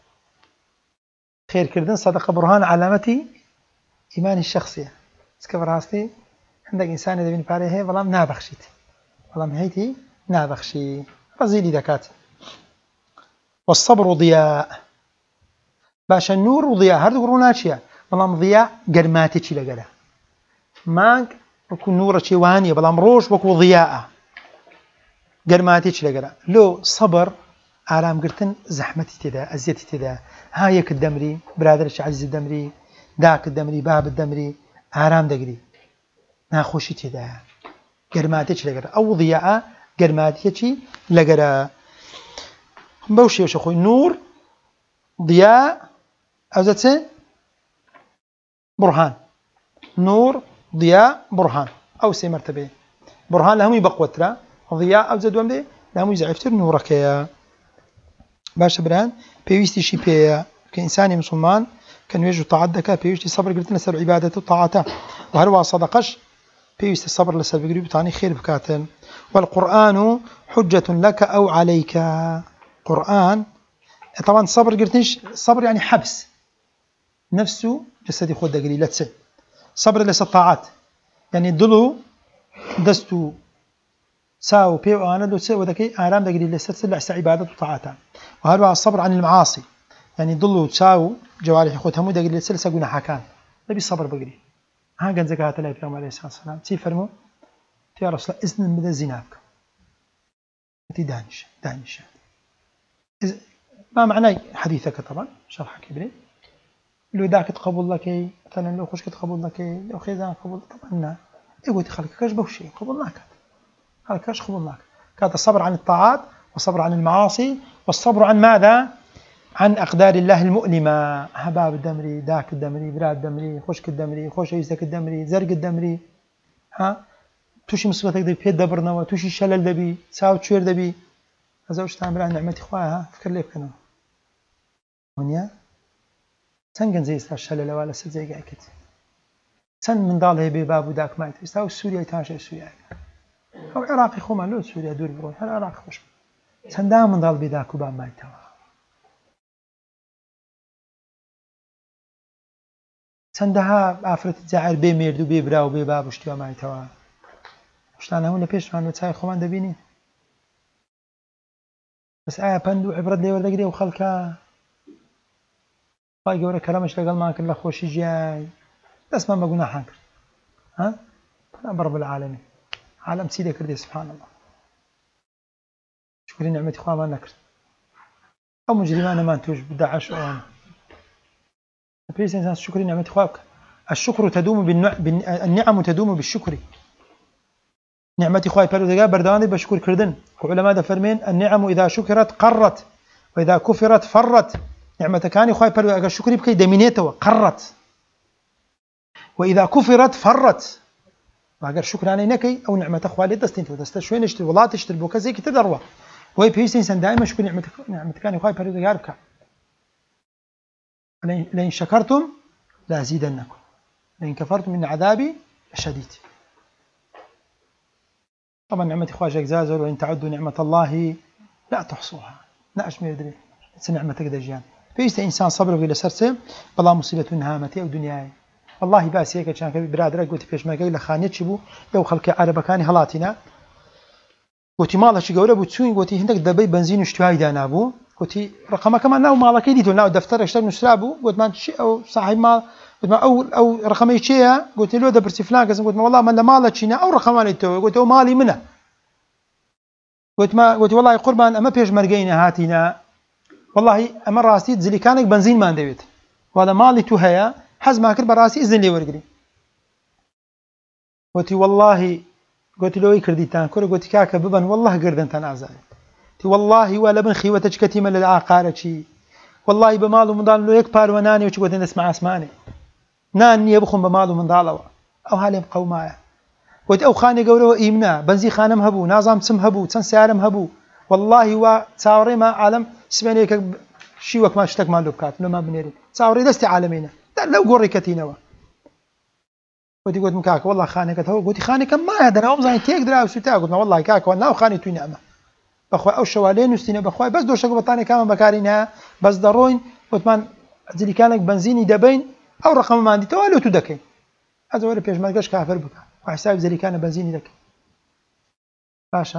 خير كردن صدقة برهان علامة إيمان الشخصية. سكبر هاستي عندك إنسان إذا بين باريه هي والله نابخشيت والله هيتي نابخشي رزيلي دكات. والصبر ضياء، باش النور وضياء هردو روناشيا بلام ضياء قرماتي چی لقلا مانك وكو نورة چی وانيا بلام روش وكو ضياء قرماتي چی لقلا. لو صبر آرام قرتن زحمتي تدا أزيتي تدا هايك الدمري برادرش عزيز الدمري داك الدمري باب الدمري آرام دقري ناخوشي تدا قرماتي چی لقلا أو ضياء قرماتي چی لقلا. بوشي وش أخوي نور ضياء أوزتسي برهان، نور ضياء برهان أو سي مرتبة برهان لهم يبقوترا ضياء أو زدوم دي لهم يزعفتر نورك يا باش بران بيويستي شي بيا كإنسان مسلمان كان يجو تعدك بيويستي صبر قلت لنا عبادة وطاعته وهروا صدقش بيويستي الصبر لسبب قريب بتعني خير بكاتن. والقرآن حجة لك أو عليك، قرآن طبعا صبر قلتنيش صبر يعني حبس نفسه جسدي خود دقلي لا تسي صبر ليس الطاعات يعني دلو دستو ساو بيو انا دو تسي ودكي آرام دقلي ليس تسلع عبادة وطاعاتها. وهذا الصبر عن المعاصي يعني دلو ساو جوارح خود همو دقلي ليس لسا قونا حكان نبي الصبر بقري. ها قن زكاة الله في عليه الصلاة والسلام تي فرمو تي رسول الله إذن من الزنابك تي دانش دانش ما معنى حديثك طبعا شرح كبير لو داك تقبل لك مثلا لو خشك تقبل لك لو خيزان قبول طبعا يقول خلك كاش بوشي قبلناك خلك كاش قبلناك. كان الصبر عن الطاعات والصبر عن المعاصي والصبر عن ماذا؟ عن أقدار الله المؤلمة. هباب الدمري داك الدمري براد الدمري خشك الدمري خوش يزك الدمري زرق الدمري ها توشي مصيبتك دبي بيد دبرنا وتوشي شلل دبي ساو تشير دبي هذا وش تعمل عن نعمتي خواها فكر لي بكنا ونيا سنجن زي استشهل ولا سزي قاكت سن من ضاله بباب وداك ما يستوي سوريا تاشا سوريا او عراقي خو ما لو سوريا دور بروح العراق خوش سن دام من ضال بداك وباب ما يتوا سن دها افرت زعر بي مردو بي براو بي باب اشتوا ما يتوا شلون هون پیش من وتاي خو من دبيني بس آية بندو عبرت لي ولا قري وخلكا باقي ورا كلامش لقال ما كل خوشي جاي بس ما بقولنا حنكر ها أنا رب العالمين عالم سيدة كردي سبحان الله شكري نعمتي خواه ما نكر أو مجرمان ما انتوش بدعش أوان بليس إنسان شكري نعمتي خواه. الشكر تدوم بالنع... بالن... النعم تدوم بالشكر نعمتي خواه بلو دقاء بردواني بشكر كردن وعلماء دا فرمين النعم إذا شكرت قرت وإذا كفرت فرت. نعمتك كاني خواه بلو أقل شكري بكي دمينيته قرت وإذا كفرت فرت. وأقل شكر علي نكي أو نعمتك خواه لدستين ودست شوين اشتر والله تشتر بوكا زي كتر دروة وهي بيس إنسان دائما شكر نعمتك نعمتك كاني خواه بلو دقاء بكا لئن شكرتم لأزيدنكم لئن كفرتم من عذابي شديد. طبعا نعمتي خواه جاك زازر وإن تعدوا نعمة الله لا تحصوها لا أشمي يدري نعمتك دجيان بيست إنسان صبر وإلى سرسه بلا مصيبة نهامتي أو دنياي والله باسي هيك كان كبير برادرك قلت فيش ما قال خانيت شبو لو خلق عربه كان هلاتنا قلت مالها شي قوله بتسوين قلت هندك دبي بنزين واشتواي دانا ابو قلت رقمه كمان ناو مالك يديتو ناو دفتر اشتري نسرابو قلت ما شيء او صاحب مال قلت ما او او رقمي شيء قلت له دبر فلان قلت ما والله ما مالك شيء او رقماني تو قلت مالي منه قلت ما قلت والله قربان اما بيش مرقينا هاتينا والله اما راسي زلي كانك بنزين ما ندويت وهذا مالي تو هيا حز ما كرب راسي اذن لي ورقري قلت والله قلت له كرديتان كره قلت كاكا ببن والله قردن تنازل تي والله ولا بن خيوتك كتيمه للعقاره شي والله بماله من ضال له يكبر وناني وش قلت نسمع اسماني ناني يبخم بماله من ضالوا او هالم قومايا قلت او خاني قولوا ايمنا بنزي خانم هبو نظام سم هبو تن سيارم هبو والله و تصاوري ما عالم سبنيك شي وك ما شتك مالو بكات لما بنيري تصاوري دستي عالمينا لو قريكتينوا قلت قلت مكاك والله خانك هو قلت خانك ما هذا انا امزان تيك دراو سوتا قلت والله كاك والله خاني تو نعمه بەخۆی ئەو شەوالێ نووسینە بەخۆی بەس دۆشەکە بەتانێ کامە بەکارینە بەس دەڕۆین وتمان جلیکانێک بنزینی دەبین ئەو ڕقەمەمان دیتەوە لە تو دەکەین ئەزەوە لە پێشمەرگەش کافر بکە حسابی جلیکانە بنزینی دەکەین باشە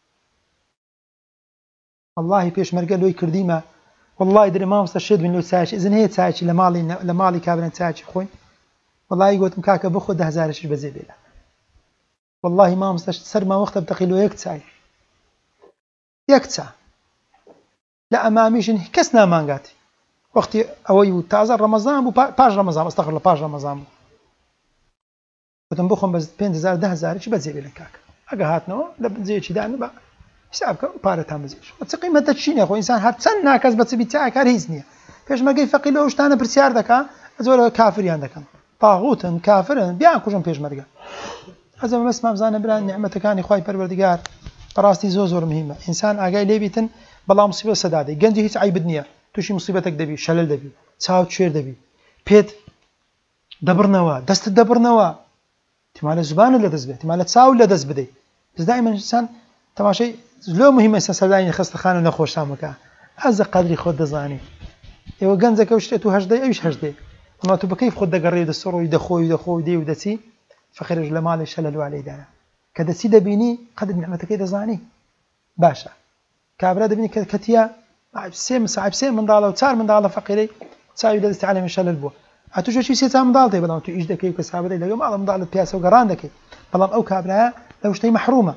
والله پێشمەرگە لۆی کردیمە والله درێ مامۆستا شێت بن لۆ چایەکی ئیزن هەیە چایەکی لە ماڵی لە ماڵی کابران چایەکی خۆین والله گوتم کاکە بخۆ دە هەزارەشی بەجێ بێنە والله مامۆستا سەرمان وەختە بتەقیلۆ یەک چای یەک چا لە ئەمامیشن کەس نامانگاتی وەختی ئەوەی و تازە ڕەمەزان بوو پاش ڕەمەزان ئەستەغفر لە پاش ڕەمەزان بوو گوتم بخۆم بە پێنج هەزار دە هەزارێکی بەجێ بێنە کاکە ئەگە هاتنەوە لە جێیەکی دانە بە حساب بکە پارەتان بەجێش چ قیمەتە چینە خۆ ئینسان هەر چەند ناکەس بە چبی چاکار هیچ نییە پێشمەرگەی فەقیر لەو شتانە پرسیار دەکا زۆر کافریان دەکەن تاغوتن کافرن بیان کوژن پێشمەرگە ئەزە مەسمام بزانە بران نیعمەتەکانی خوای پەروەردگار بەڕاستی زۆر زۆر مهمە ئینسان ئاگای لێ بیتن بەڵام مصیبەت سەدادەی گەنجی هیچ عیبت نییە تووشی مصیبەتێک دەبی شەلل دەبی چاو کوێر دەبی پێت دەبڕنەوە دەستت دەبڕنەوە احتیمالە زوبانت لەدەست بێت احتیمالە چاو لەدەست بدەیت بس دائما ئینسان تەماشای زۆر مهمە سەردانی خەستەخانە و نەخۆشتان بکە ئەزە قەدری خۆت دەزانی ئێوە گەنجەکە شتێت و هەژدەی ئەویش هەژدەی ئەما تو بەکەیف خۆت دەگەڕێ دەسڕۆی دەخۆی دەخۆی دێ و دەچی فەقیرش لە ماڵی شەلل والەیدایە کە دەچی دەبینی قەدر نیعمەتەکەی دەزانی باشە کابرا دەبینی کە کەتیە سێ مساعب سێ منداڵە و چار منداڵە فەقیرەی چاوی لەدەستی عالەمی شەلل بووە ئەتوشەکی سێ چا منداڵ دەی بەڵام تو ئیش دەکەی و کە سابرەی لەگەڵ ماڵە منداڵت پیاسە و گەڕان دەکەی بەڵام ئەو کابرایە لەو شتەی مەحرومە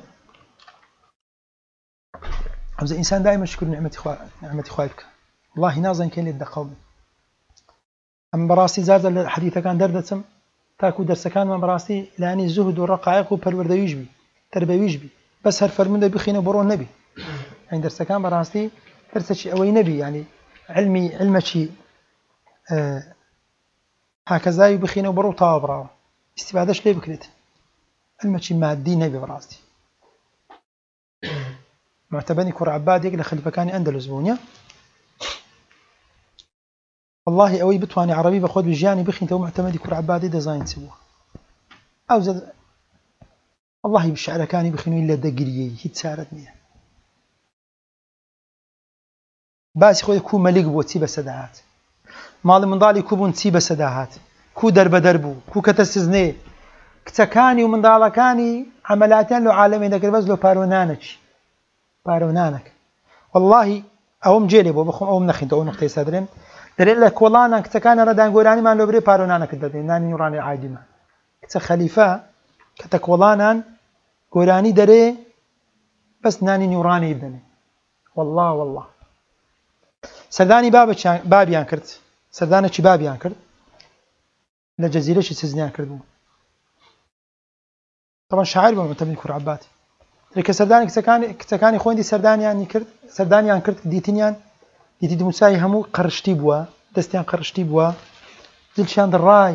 ئەوزە ئینسان دائما شکر نعمەتی خوا نعمەتی خوای بکە والله نازان کێ لێت دەقەڵ ئەم بەڕاستی زارجار لە حەدیثەکان دەردەچم تاکو دەرسەکانمان بەڕاستی لانی زوهد و ڕقایق و پەروەردەویش بی تربەویش بی بەس هەر فەرموودە بخینە بڕۆ نەبی ئەین دەرسەکان بەڕاستی دەرسێکی ئەوەی نەبی ینی علمی علمەکی هاکەزایی بخینە بڕۆ تاوا بڕاوە استیفادەش لێ بکرێت علمەکی مادی نەبی بەڕاستی معتبەنی کوڕ عەباد یەک لە خەلیفەکانی ئەندەلوس بوو نییە والله ئەوەی بتوانێ عەرەبی بە خۆت ژیانی بخینتەوە معتەمەدی کوڕ عەبادی دەزانین چ بووە ئەو زەد والله شعرەکانی بخینوی لە دەگریەی هیچ چارەت نییە باسی خۆی کوو مەلیک بووە چی بەسەداهات ماڵی منداڵی کوو بوون چی بەسەداهات کوو دەربەدەر بوو کوو کەتە سزنێ کچەکانی و منداڵەکانی عەمەلاتیان لە عالەمێ دەکرد بەس لۆ پارۆنانەکی پارۆنانەک والله ئەوم جێلێ بۆ بخۆم ئەوم نەخینتەوە ئەو نقطەی سەدرێن دەرێت لە کۆڵانە کچەکانە ڕەدانگۆرانیمان لۆ برێ پارۆنانەکە دەدەین نانی نیوڕانی عایدیمان کچە خەلیفە کەتە کۆڵانان گۆرانی دەرێ بەس نانی نیوڕانی بدەنێ والله والله سەردانی بابیان کرد سەردانێکی بابیان کرد لە جەزیرەشی سزنیان کردبوو طبعا شاعر بوو معتەمەدی کوڕ عەباد کە سەردانی کچەکانی خۆیندی سەردانیانی کرد سەردانیان کرد دیتینیان دیتی دموسایی هەموو قەرشتی بووە دەستیان قەرشتی بووە دڵشیان دڕای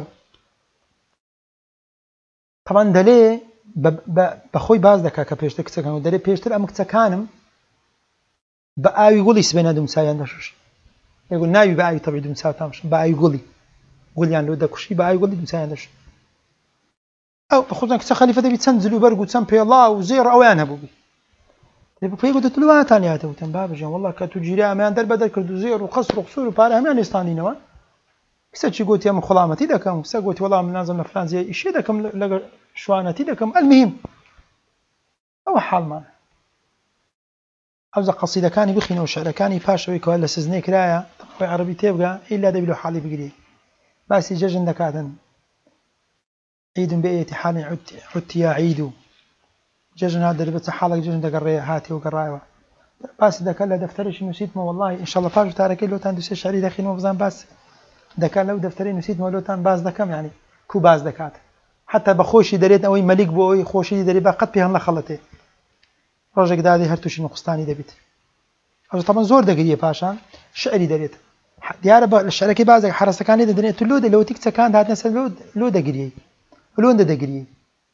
طبعا دەلێ بەخۆی باز دەکا کە پێشتر کچەکان و دەلێ پێشتر ئەم کچەکانم بە ئاوی گوڵی سبێنە دموساییان دەشش یەگوڵ ناوی بە ئاوی تەبعی دموساوتانش بە ئاوی گوڵی گوڵیان لۆ دەکوشی بە ئاوی گوڵی دموساییان دەشت ئەو بەخۆتان کچە خەلیفە دەبی چەند جلوبەرگ و چەند پێڵا و زێڕ ئەویان هەبوو بی پێی گوتە تلوواتان هاتەوتم بابەژیان والله کە تو گیری ئەمیان دەربەدەر کرد و زێڕ و قەسر و قسوور و پارە هەمیان ئێستاندینەوە کچەکی گوتی ئەمە خۆڵامەتی دەکەم کچە گوتی وەڵام نازم لە فلانجێ ئیشێ دەکەم لەگەڵ شوانەتی دەکەم ئەلمهم ئەوە حاڵمانە ئەوزە قەسیدەکانی بخینەوە شعرەکانی پاشەوەی کەوا لە سزنێ کرایە خۆی عەرەبی تێبگا ئیلا دەبی لەو حاڵی بگری باسی جەژن دەکاتن عيد بأية حال عدت يا عيد جژن هذا اللي بتحالك جژن دقريه هاتي وقرايوه بس ذاك اللي دفترش نسيت ما والله ان شاء الله فاج تارك له تان دوسي شعري داخل مبزان بس ذاك لو دفتري نسيت ما له تان باز دكم يعني كو باز دكات حتى بخوشي دريت اوي ملك بوي خوشي دري بقت بها الله خلته رجك دادي هرتوش نقصتاني دبيت طبعا زور دقيقه باشا شعري دريت ديار الشعر كي باز حرسكاني دريت له لو تكت كان هات ناس لو لو دقيقه لون ده دقري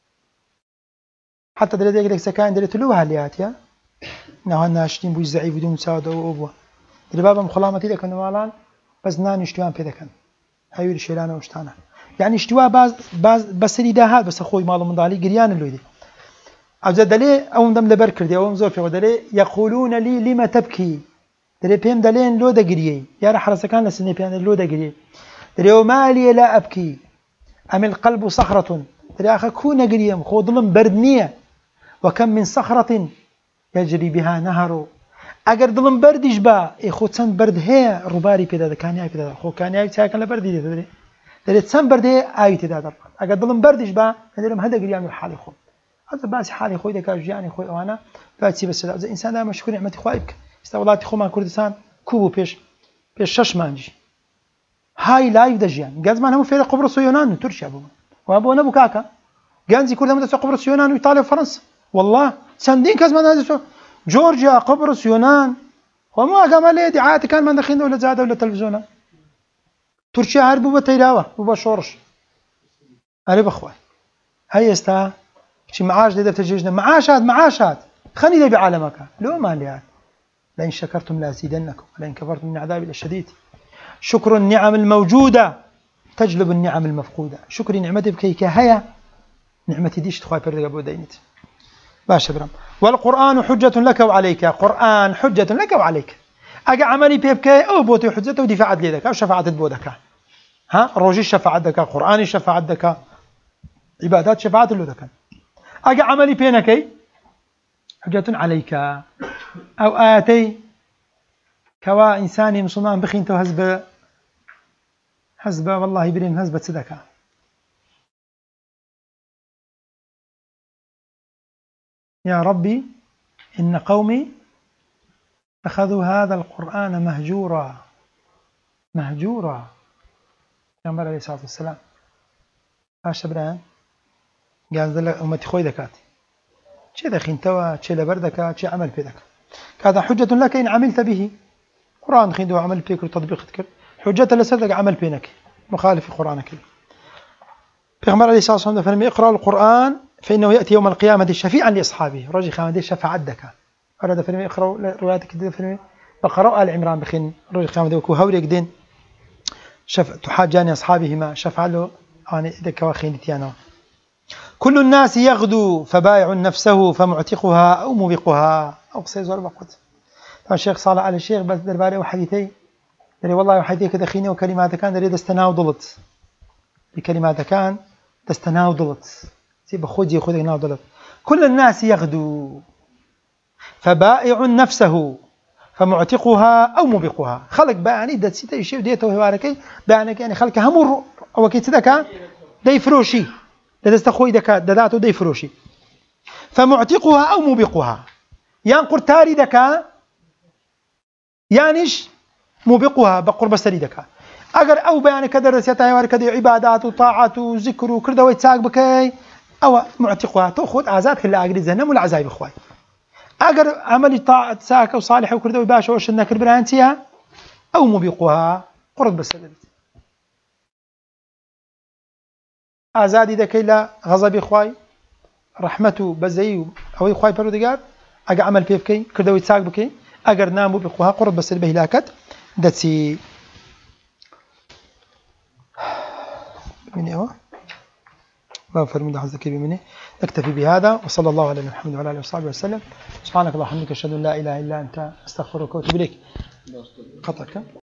حتى دري دقري سكان دري تلو هالياتيا نها ناشتين بو زعيف بدون مساعده او ابو دري بابا مخلامتي ده كانوا مالان بس نان اشتوان بيده كان هايور شيلانه وشتانه يعني اشتوا باز باز بس اللي ده هذا بس اخوي مالو من ضالي قريان اللي دي أو زاد لي أو دم لبر كردي أو مزور في ودلي يقولون لي لما تبكي دلي بيم دلين لو دقريه يا رح حرس كان لسني بيم لو دقريه دلي وما لي لا أبكي أم القلب صخرة دلي أخا كون قريم خود ظلم بردنية وكم من صخرة يجري بها نهر أجر ظلم بردش با إخوت سن برد هي رباري بيدا كان ياي بيدا خو كان ياي ساكن لبردي دلي دلي سن برد هي آيت هذا أجر ظلم بردش با دلي هذا قريم الحال خو هذا باس حالي خوي دكا جياني خوي وانا فاتي بس الانسان دائما مشكور نعمتي خويك استولاتي خو ما كردستان كوبو بيش بيش شش مانجي هاي لايف دجيان جازمان هم في قبرص ويونان وتركيا ابو وابو انا بكاكا جانزي كل مدة قبرص ويونان وايطاليا وفرنسا والله سندين كازمان هذا جورجيا قبرص يونان وما قام لي دعايات كان من دخين ولا زاد ولا تلفزيون تركيا هربوا بتيراوه وبشورش هرب اخوي هاي استا شي معاش دي دفتجيجنا معاشات معاشات خلي لي بعالمك لو ما لي لئن شكرتم لازيدنكم ولئن كفرتم من عذابي لشديد شكر النعم الموجودة تجلب النعم المفقودة شكري نعمتي بكيك هيا نعمتي ديش تخوي بردق ابو دينت باشا برام والقرآن حجة لك وعليك قرآن حجة لك وعليك اجا عملي بيبكي او بوتي حجته ودفاعت ليدك او شفاعة بودك ها روجي شفاعة دك قرآني شفاعة دك عبادات شفاعة لودك أجا عملي بينكي حجة عليك أو آتي كوا إنساني مصنان بخين تو هزب هزب والله بريم هزبة صدقة يا ربي إن قومي أخذوا هذا القرآن مهجورا مهجورا يا مر عليه الصلاة والسلام هاش بران قال لك أمتي خوي دكات شي دخين توا شي لبردك شي عمل بيدك هذا حجة لك إن عملت به قرآن خيدو عمل بيك وتطبيق تكر حجة لسدك عمل بينك مخالف قرآنك پیغمبر عليه الصلاة والسلام فرمي اقرأ القرآن فإنه يأتي يوم القيامة شفيعا لأصحابه رجي خامدي شفاعة دكا أراد فرمي اقرأ رواياتك دي فرمي بقرأ آل عمران بخين رجي خامدي وكو هوريك دين شف تحاجاني أصحابهما شفع له أنا دكا وخين تيانا كل الناس يغدو فبايع نفسه فمعتقها أو موبقها أو سيزور بقود الشيخ صالح على الشيخ بس درباري وحديثي دري والله وحديثي كذا خيني وكلمات كان دري دستناو ضلت بكلمات كان دستناو ضلت سيب خذي خذي ناو ضلت كل الناس يغدو فبائع نفسه فمعتقها أو موبقها خلق باني دسيته يشيف ديته وهواركي بانك يعني خلق همر أو كي تدك دي فروشي دستخوي دك دذاته دي فروشي فمعتقها أو موبقها ينقر تاري دك يانش موبقها بقرب سريدك اگر او بيان كدر سيتاي وار كدي عبادات وطاعات وذكر وكرده ويتساق بكاي او معتقها تاخذ عزات كل اجر جهنم ولا عذاب اخوي اگر عمل طاعه ساك وصالح وكرده وباشا وش النكر برانتيها او موبقها قرب بسريد ازادي دكي لا غضب اخوي رحمته بزي او اخوي بردقار اجا عمل بيفكي كرده ويتساق بكاي اگر نامو بقوها قرب بس بهلاكت دتسي مني اهو ما فرمي ده حظك بمني نكتفي بهذا وصلى الله على محمد وعلى اله وصحبه وسلم سبحانك اللهم وبحمدك اشهد ان لا اله الا انت استغفرك واتوب اليك خطأك